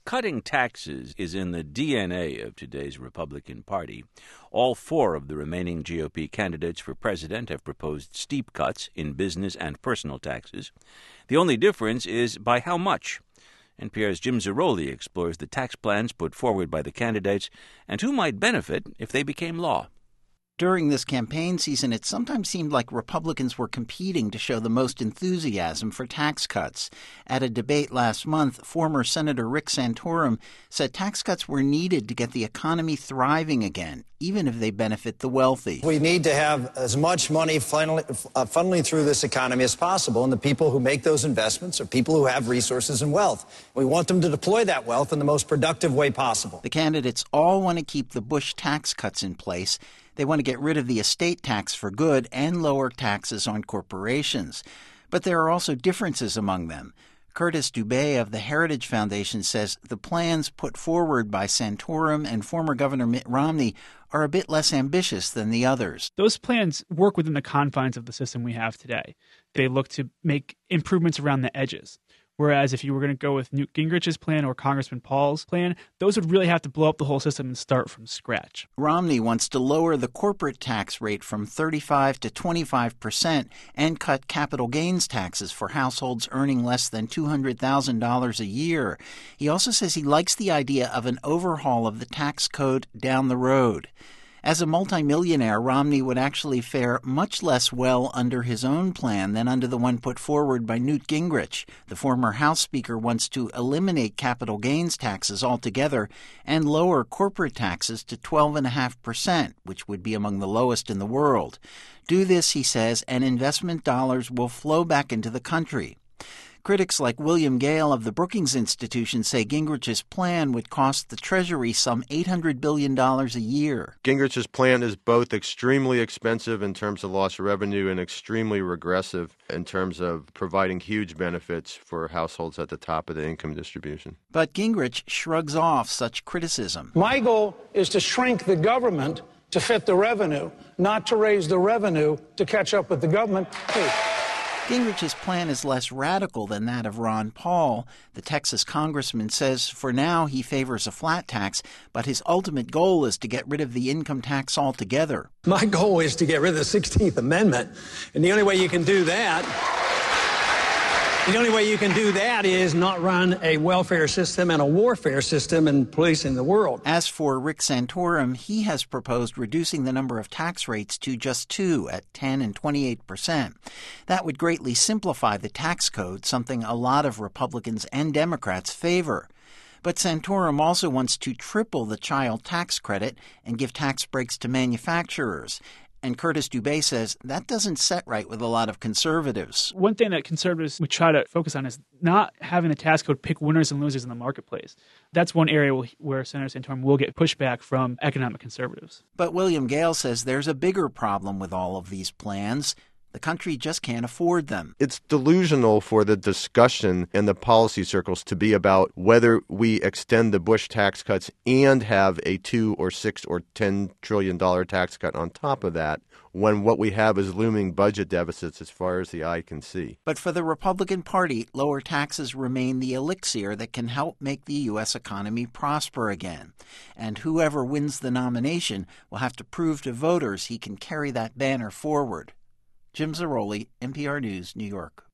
Cutting taxes is in the DNA of today's Republican Party. All four of the remaining GOP candidates for president have proposed steep cuts in business and personal taxes. The only difference is by how much. NPR's Jim Zarroli explores the tax plans put forward by the candidates and who might benefit if they became law. During this campaign season, it sometimes seemed like Republicans were competing to show the most enthusiasm for tax cuts. At a debate last month, former Senator Rick Santorum said tax cuts were needed to get the economy thriving again, even if they benefit the wealthy. We need to have as much money funneling through this economy as possible, and the people who make those investments are people who have resources and wealth. We want them to deploy that wealth in the most productive way possible. The candidates all want to keep the Bush tax cuts in place. They want to get rid of the estate tax for good and lower taxes on corporations. But there are also differences among them. Curtis Dubé of the Heritage Foundation says the plans put forward by Santorum and former Governor Mitt Romney are a bit less ambitious than the others. Those plans work within the confines of the system we have today. They look to make improvements around the edges. Whereas if you were going to go with Newt Gingrich's plan or Congressman Paul's plan, those would really have to blow up the whole system and start from scratch. Romney wants to lower the corporate tax rate from 35% to 25% and cut capital gains taxes for households earning less than $200,000 a year. He also says he likes the idea of an overhaul of the tax code down the road. As a multimillionaire, Romney would actually fare much less well under his own plan than under the one put forward by Newt Gingrich. The former House Speaker wants to eliminate capital gains taxes altogether and lower corporate taxes to 12.5%, which would be among the lowest in the world. Do this, he says, and investment dollars will flow back into the country. Critics like William Gale of the Brookings Institution say Gingrich's plan would cost the Treasury some $800 billion a year. Gingrich's plan is both extremely expensive in terms of loss of revenue and extremely regressive in terms of providing huge benefits for households at the top of the income distribution. But Gingrich shrugs off such criticism. My goal is to shrink the government to fit the revenue, not to raise the revenue to catch up with the government. Gingrich's plan is less radical than that of Ron Paul. The Texas congressman says for now he favors a flat tax, but his ultimate goal is to get rid of the income tax altogether. My goal is to get rid of the 16th Amendment, and the only way you can do that is not run a welfare system and a warfare system and policing the world. As for Rick Santorum, he has proposed reducing the number of tax rates to just two at 10% and 28%. That would greatly simplify the tax code, something a lot of Republicans and Democrats favor. But Santorum also wants to triple the child tax credit and give tax breaks to manufacturers. And Curtis Dubé says that doesn't set right with a lot of conservatives. One thing that conservatives would try to focus on is not having the tax code pick winners and losers in the marketplace. That's one area where Senator Santorum will get pushback from economic conservatives. But William Gale says there's a bigger problem with all of these plans. The country just can't afford them. It's delusional for the discussion in the policy circles to be about whether we extend the Bush tax cuts and have a $2 or $6 or $10 trillion tax cut on top of that, when what we have is looming budget deficits as far as the eye can see. But for the Republican Party, lower taxes remain the elixir that can help make the U.S. economy prosper again. And whoever wins the nomination will have to prove to voters he can carry that banner forward. Jim Zarroli, NPR News, New York.